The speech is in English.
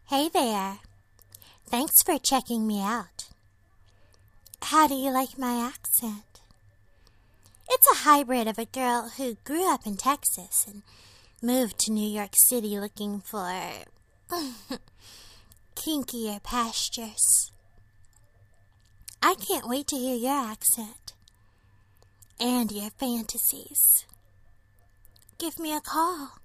Hey there. Thanks for checking me out. How do you like my accent? It's a hybrid of a girl who grew up in Texas and moved to New York City looking for kinkier pastures. I can't wait to hear your accent and your fantasies. Give me a call.